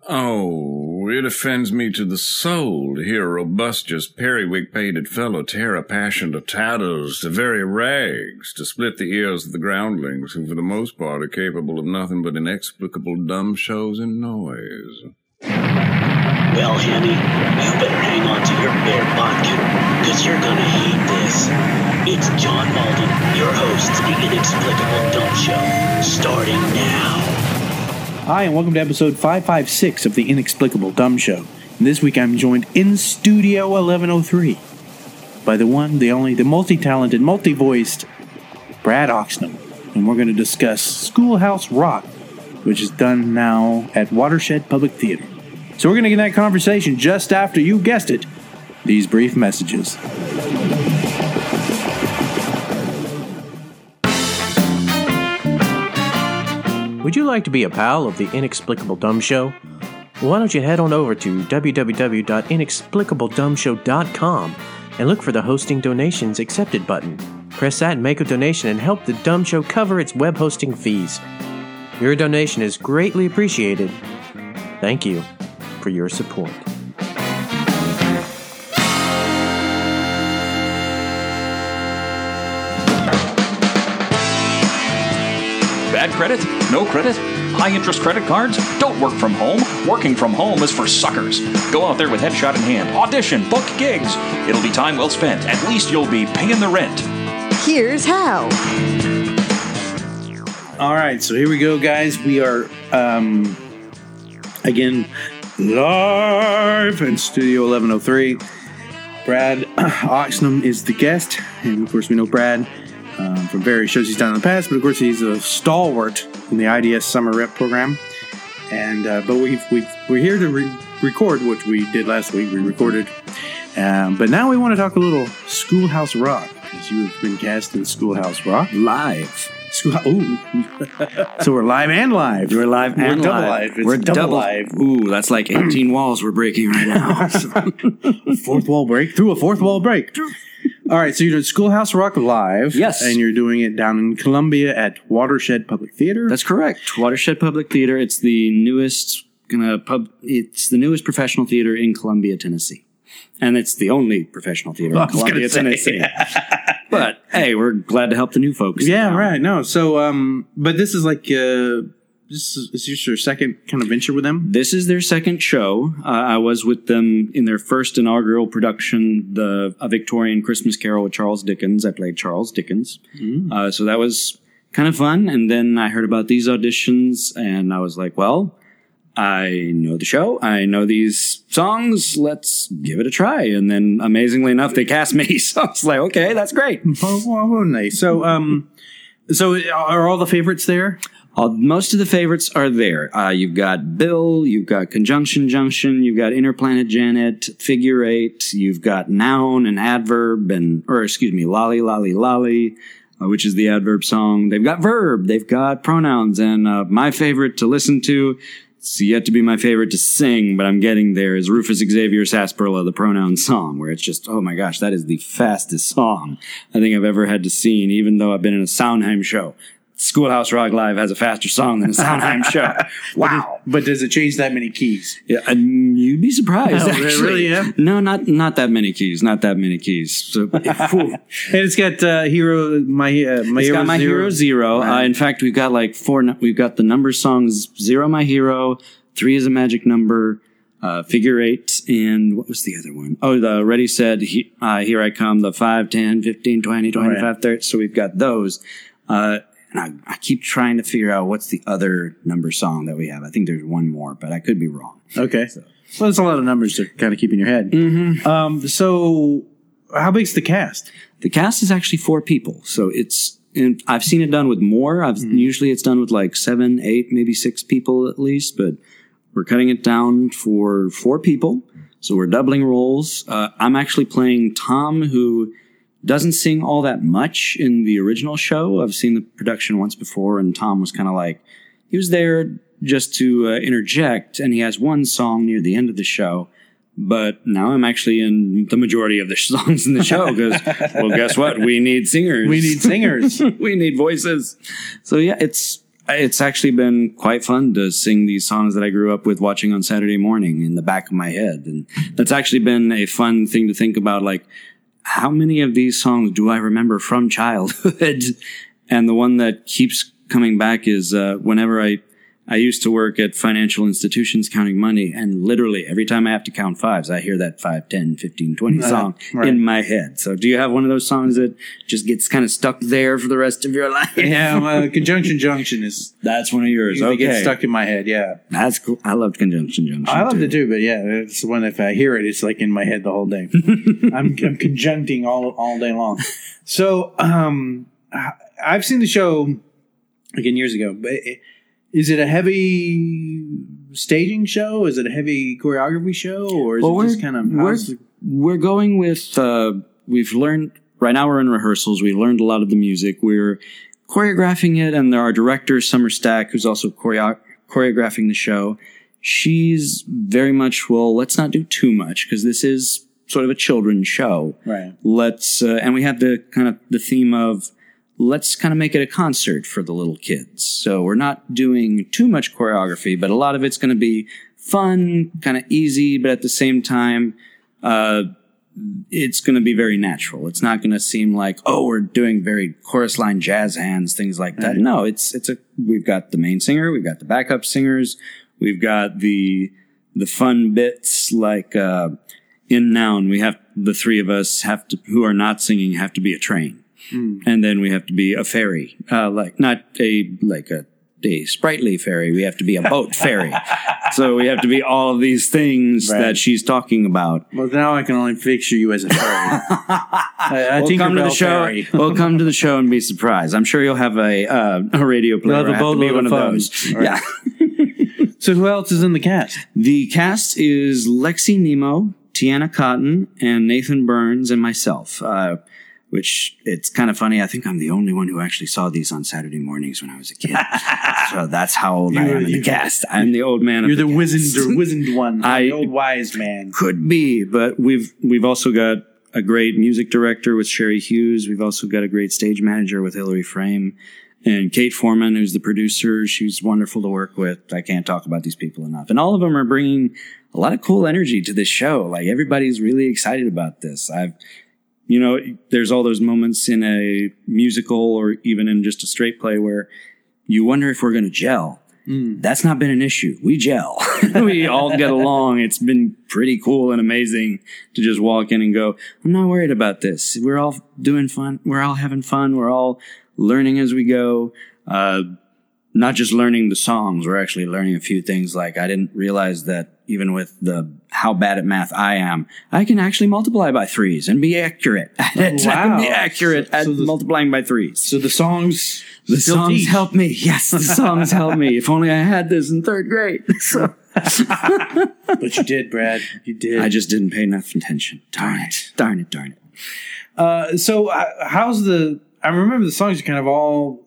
Oh, it offends me to the soul to hear a robustious, periwig-pated fellow tear a passion to tatters, to very rags, to split the ears of the groundlings, who for the most part are capable of nothing but inexplicable dumb shows and noise. Well, Handy, you better hang on to your bear vodka, because you're gonna hate this. It's John Malden, your host of the Inexplicable Dumb Show, starting now. Hi, and welcome to episode 556 of the Inexplicable Dumb Show. And this week I'm joined in Studio 1103 by the one, the only, the multi-talented, multi-voiced Brad Oxnam. And we're going to discuss Schoolhouse Rock, which is done now at Watershed Public Theater. So we're going to get that conversation just after, you guessed it, these brief messages. Would you like to be a pal of the Inexplicable Dumb Show? Well, why don't you head on over to www.inexplicabledumbshow.com and look for the Hosting Donations Accepted button. Press that and make a donation and help the Dumb Show cover its web hosting fees. Your donation is greatly appreciated. Thank you for your support. Bad credit? No credit? High-interest credit cards? Don't work from home. Working from home is for suckers. Go out there with headshot in hand. Audition. Book gigs. It'll be time well spent. At least you'll be paying the rent. Here's how. All right, so here we go, guys. We are, again, live in Studio 1103. Brad Oxnam is the guest, and of course we know Brad from various shows he's done in the past, but of course he's a stalwart in the IDS Summer Rep program. And but we're here to record, which we did last week. We recorded, but now we want to talk a little Schoolhouse Rock, because you have been cast in Schoolhouse Rock live. So we're live and live. We're live and double live. We're double live. Ooh, that's like 18 walls we're breaking right now. Fourth wall break. Through a fourth wall break. All right, so you're doing Schoolhouse Rock live. Yes. And you're doing it down in Columbia at Watershed Public Theater. That's correct. Watershed Public Theater. It's the newest It's the newest professional theater in Columbia, Tennessee. And it's the only professional theater in Columbia, Tennessee. But hey, we're glad to help the new folks. Yeah, right. No, so but this is like this is your second kind of venture with them? This is their second show. I was with them in their first inaugural production, A Victorian Christmas Carol with Charles Dickens. I played Charles Dickens. So that was kind of fun. And then I heard about these auditions, and I was like, well, I know the show. I know these songs. Let's give it a try. And then, amazingly enough, they cast me. So I was like, okay, that's great. Oh, nice. So are all the favorites there? Most of the favorites are there. You've got Bill, you've got Conjunction Junction, you've got Interplanet Janet, Figure Eight, you've got Noun and Adverb, Lolly Lolly Lolly, which is the adverb song. They've got Verb, they've got pronouns, and my favorite to listen to, it's yet to be my favorite to sing, but I'm getting there, is Rufus Xavier Sarsaparilla, the pronoun song, where it's just, oh my gosh, that is the fastest song I think I've ever had to sing, even though I've been in a Sondheim show. Schoolhouse Rock Live has a faster song than a Sondheim show. Wow. But does it change that many keys? Yeah, you'd be surprised, actually. Really, yeah? No, not that many keys. Not that many keys. So, and it's got My Hero Zero. Right. In fact, we've got like four. We've got the number songs 0 My Hero, 3 is a magic number, Figure Eight, and what was the other one? Oh, the Ready Said, Here I Come, the 5, 10, 15, 20, 25, right. 30. So we've got those. And I keep trying to figure out what's the other number song that we have. I think there's one more, but I could be wrong. Okay. Well, there's a lot of numbers to kind of keep in your head. Mm-hmm. So how big's the cast? The cast is actually 4 people. So I've seen it done with more. Usually it's done with like 7, 8, maybe 6 people at least, but we're cutting it down for 4 people. So we're doubling roles. I'm actually playing Tom, who doesn't sing all that much in the original show. I've seen the production once before, and Tom was kind of like, he was there just to interject, and he has one song near the end of the show. But now I'm actually in the majority of the songs in the show because, well, guess what? We need singers. We need singers. We need voices. So yeah, it's actually been quite fun to sing these songs that I grew up with watching on Saturday morning in the back of my head. And that's actually been a fun thing to think about, like, how many of these songs do I remember from childhood? And the one that keeps coming back is whenever I used to work at financial institutions counting money, and literally every time I have to count fives, I hear that 5, 10, 15, 20 song in my head. So do you have one of those songs that just gets kind of stuck there for the rest of your life? Yeah, Conjunction Junction is... That's one of yours. It Okay. gets stuck in my head, yeah. That's cool. I loved Conjunction Junction. I loved it too, but yeah, it's the one if I hear it, it's like in my head the whole day. I'm conjuncting all day long. So I've seen the show again years ago, but is it a heavy staging show? Is it a heavy choreography show, or is it just kind of? We're going with. We've learned right now. We're in rehearsals. We learned a lot of the music. We're choreographing it, and our director Summer Stack, who's also choreographing the show. She's very much, well, let's not do too much because this is sort of a children's show. Right. Let's and we have the kind of the theme of, let's kind of make it a concert for the little kids. So we're not doing too much choreography, but a lot of it's going to be fun, kind of easy, but at the same time, it's going to be very natural. It's not going to seem like, oh, we're doing very chorus line jazz hands, things like that. No, we've got the main singer, we've got the backup singers, we've got the fun bits like, in Noun, we have the three of us who are not singing have to be a train. And then we have to be a ferry, like not a sprightly ferry. We have to be a boat ferry. So we have to be all of these things that she's talking about. Well, now I can only picture you as a ferry. We'll come to the show. We'll come to the show and be surprised. I'm sure you'll have a radio player. You'll have a boatload of those. Right. Yeah. So who else is in the cast? The cast is Lexi Nemo, Tiana Cotton, and Nathan Burns, and myself. Which it's kind of funny. I think I'm the only one who actually saw these on Saturday mornings when I was a kid. So that's how old I am in the cast. I'm the old man. You're the wizened one. The old wise man. Could be, but we've also got a great music director with Sherry Hughes. We've also got a great stage manager with Hillary Frame, and Kate Foreman, who's the producer. She's wonderful to work with. I can't talk about these people enough. And all of them are bringing a lot of cool energy to this show. Like, everybody's really excited about this. There's all those moments in a musical or even in just a straight play where you wonder if we're going to gel. That's not been an issue. We gel. We all get along. It's been pretty cool and amazing to just walk in and go, I'm not worried about this. We're all doing fun. We're all having fun. We're all learning as we go. Not just learning the songs. We're actually learning a few things. Like, I didn't realize that even with how bad at math I am, I can actually multiply by threes and be accurate at it. Wow. I can be accurate at multiplying by threes. So the songs help me. Yes, the songs help me. If only I had this in third grade. So. But you did, Brad. You did. I just didn't pay enough attention. Darn it. So how's I remember the songs are kind of all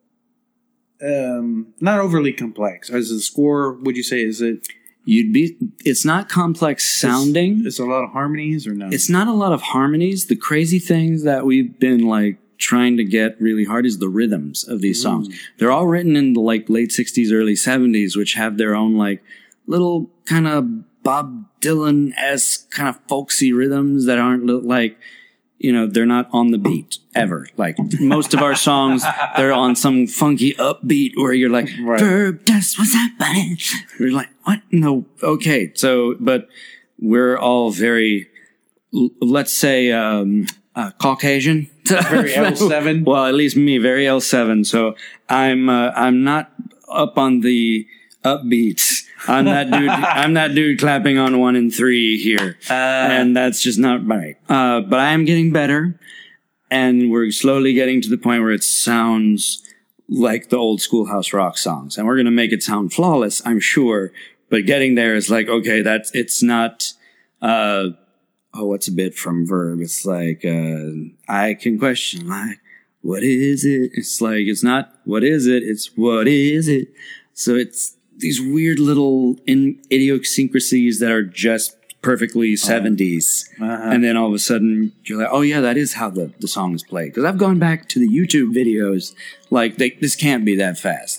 not overly complex. As the score, would you say, is it? It's not complex sounding. It's a lot of harmonies, or no? It's not a lot of harmonies. The crazy things that we've been like trying to get really hard is the rhythms of these songs. They're all written in the like late 60s, early 70s, which have their own like little kind of Bob Dylan-esque kind of folksy rhythms that aren't like, they're not on the beat ever. Like most of our songs, they're on some funky upbeat where you're like, verb, that's what's happening. We're like, what? No. Okay. So, but we're all very, let's say, Caucasian. Very L7. Well, at least me, very L7. So I'm not up on the upbeats. I'm that dude clapping on 1 and 3 here. And that's just not right. But I am getting better. And we're slowly getting to the point where it sounds like the old Schoolhouse Rock songs. And we're going to make it sound flawless, I'm sure. But getting there is like, okay, it's not, what's a bit from Verb? It's like, I can question, like, what is it? It's like, it's not, what is it? It's, what is it? So it's these weird little idiosyncrasies that are just perfectly 70s. And then all of a sudden you're like, oh yeah, that is how the song is played. Because I've gone back to the YouTube videos, like this can't be that fast.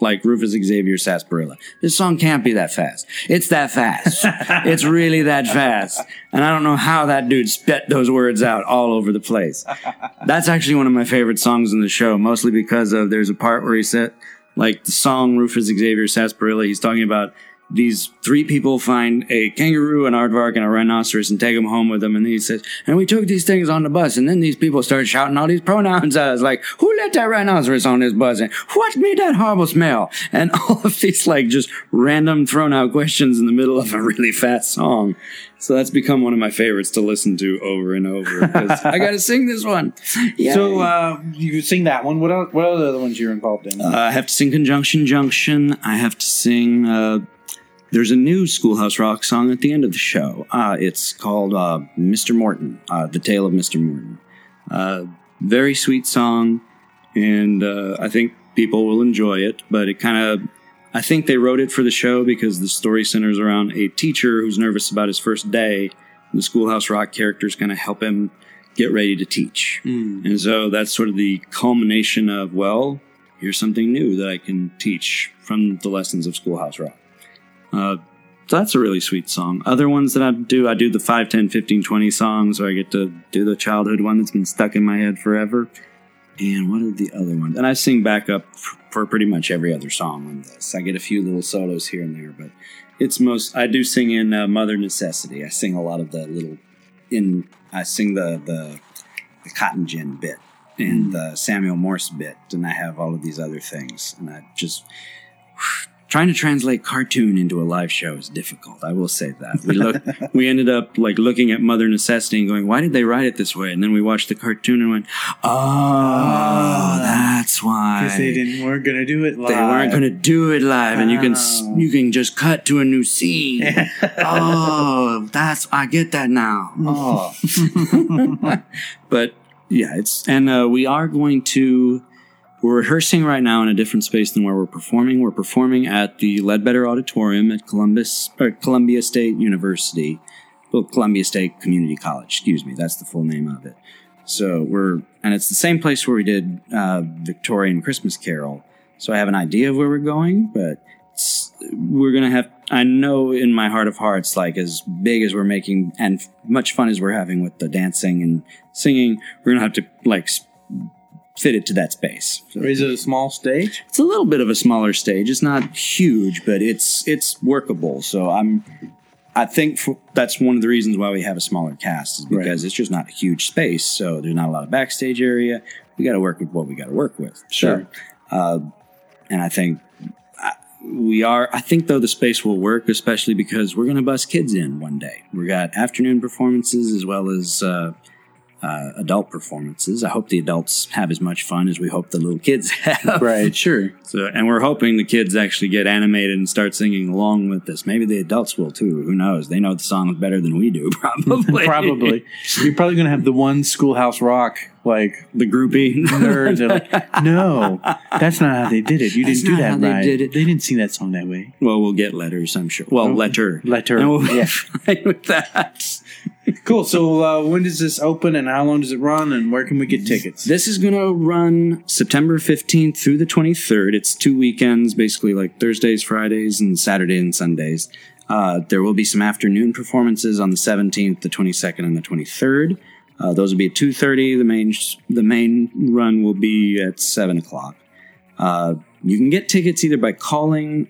like Rufus Xavier Sarsaparilla. This song can't be that fast. It's that fast. It's really that fast. And I don't know how that dude spit those words out all over the place. That's actually one of my favorite songs in the show, mostly because of there's a part where he said, like the song Rufus Xavier Sarsaparilla, he's talking about these 3 people find a kangaroo, an aardvark, and a rhinoceros and take them home with them. And then he says, and we took these things on the bus, and then these people started shouting all these pronouns at us, like, who let that rhinoceros on this bus? And what made that horrible smell? And all of these, like, just random thrown out questions in the middle of a really fast song. So that's become one of my favorites to listen to over and over, because I got to sing this one. Yay. So you sing that one. What are the other ones you're involved in? I have to sing Conjunction Junction. I have to sing... there's a new Schoolhouse Rock song at the end of the show. It's called Mr. Morton, The Tale of Mr. Morton. Very sweet song, and I think people will enjoy it, but it kind of... I think they wrote it for the show because the story centers around a teacher who's nervous about his first day. The Schoolhouse Rock characters kind of help him get ready to teach. And so that's sort of the culmination of, well, here's something new that I can teach from the lessons of Schoolhouse Rock. So that's a really sweet song. Other ones that I do the 5, 10, 15, 20 songs, where I get to do the childhood one that's been stuck in my head forever. And what are the other ones? And I sing backup for pretty much every other song on this. I get a few little solos here and there, but I do sing in Mother Necessity. I sing a lot of I sing the Cotton Gin bit and the Samuel Morse bit, and I have all of these other things. And I just... Trying to translate cartoon into a live show is difficult. I will say that. We ended up like looking at Mother Necessity and going, why did they write it this way? And then we watched the cartoon and went, oh, that's why. Because they weren't going to do it live. They weren't going to do it live, and you can just cut to a new scene. Oh, I get that now. Oh. But yeah, we are going to. We're rehearsing right now in a different space than where we're performing. We're performing at the Ledbetter Auditorium at Columbia State University. Well, Columbia State Community College, excuse me. That's the full name of it. So and it's the same place where we did Victorian Christmas Carol. So I have an idea of where we're going, but we're going to have, I know in my heart of hearts, like as big as we're making and much fun as we're having with the dancing and singing, we're going to have to like fit it to that space. So is it a small stage? It's a little bit of a smaller stage. It's not huge, but it's workable. So I think that's one of the reasons why we have a smaller cast is because It's just not a huge space. So there's not a lot of backstage area. We got to work with what we got to work with. Sure. And I think I think though the space will work, especially because we're going to bus kids in one day. We got afternoon performances as well as adult performances. I hope the adults have as much fun as we hope the little kids have. Right, sure. So, and we're hoping the kids actually get animated and start singing along with us. Maybe the adults will too. Who knows? They know the songs better than we do, probably. Probably. You're probably going to have the one Schoolhouse Rock, like the groupie nerds. Are like, no, that's not how they did it. You didn't do that right. They didn't sing that song that way. Well, we'll get letters, I'm sure. Well, letter. And we'll be fine with that. Cool. So when does this open and how long does it run and where can we get tickets? This is going to run September 15th through the 23rd. It's 2 weekends, basically like Thursdays, Fridays, and Saturday and Sundays. There will be some afternoon performances on the 17th, the 22nd, and the 23rd. Those will be at 2:30. The main run will be at 7 o'clock. You can get tickets either by calling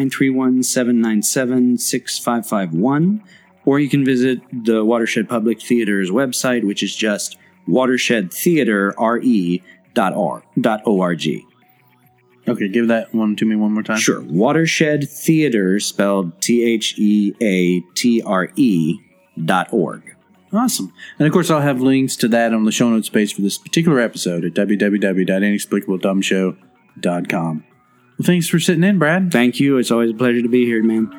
931-797-6551, or you can visit the Watershed Public Theater's website, which is just watershedtheatre.org. Okay, give that one to me one more time. Sure. Watershed Theatre, spelled TheAtre.org. Awesome. And of course, I'll have links to that on the show notes page for this particular episode at www.inexplicabledumbshow.com. Well, thanks for sitting in, Brad. Thank you. It's always a pleasure to be here, man.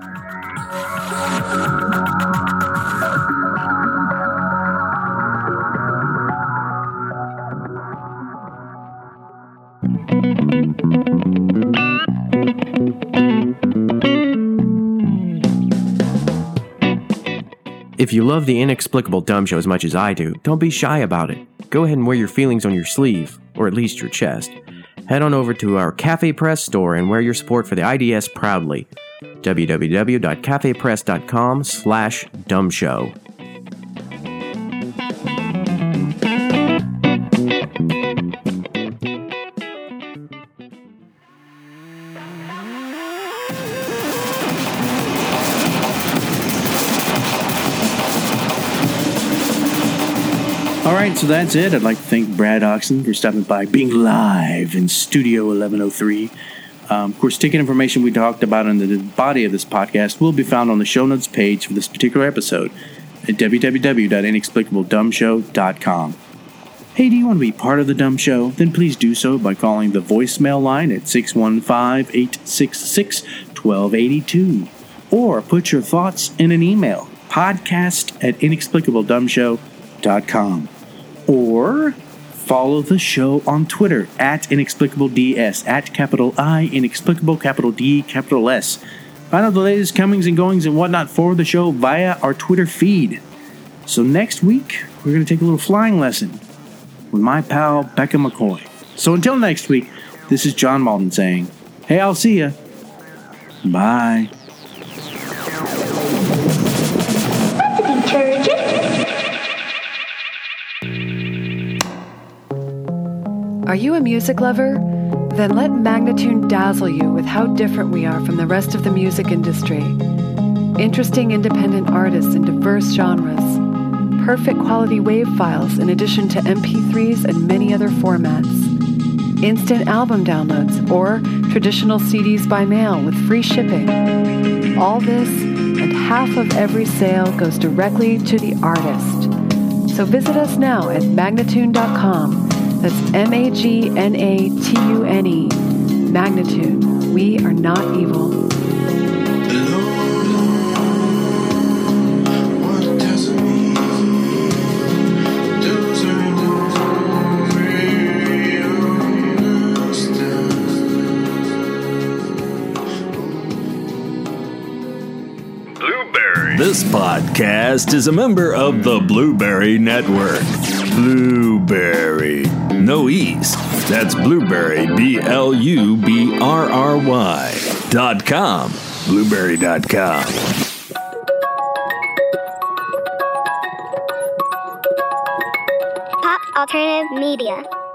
If you love the Inexplicable Dumb Show as much as I do, don't be shy about it. Go ahead and wear your feelings on your sleeve, or at least your chest. head on over to our Cafe Press store and wear your support for the IDS proudly. www.cafepress.com/dumbshow. All right, so that's it. I'd like to thank Brad Oxen for stopping by, being live in Studio 1103. Of course, ticket information we talked about in the body of this podcast will be found on the show notes page for this particular episode at www.inexplicabledumbshow.com. Hey, do you want to be part of the Dumb Show? Then please do so by calling the voicemail line at 615-866-1282. Or put your thoughts in an email, podcast@inexplicabledumbshow.com. Or follow the show on Twitter at InexplicableDS, at capital I, Inexplicable, capital D, capital S. Find out the latest comings and goings and whatnot for the show via our Twitter feed. So next week, we're going to take a little flying lesson with my pal Becca McCoy. So until next week, this is John Malden saying, hey, I'll see ya. Bye. Are you a music lover? Then let Magnatune dazzle you with how different we are from the rest of the music industry. Interesting independent artists in diverse genres. Perfect quality WAV files in addition to MP3s and many other formats. Instant album downloads or traditional CDs by mail with free shipping. All this and half of every sale goes directly to the artist. So visit us now at Magnatune.com. That's Magnatune. Magnatune. We are not evil. This podcast is a member of the Blueberry Network. Blueberry. No E's. That's Blueberry, BLUBRRY.com. Blueberry.com. Pop Alternative Media.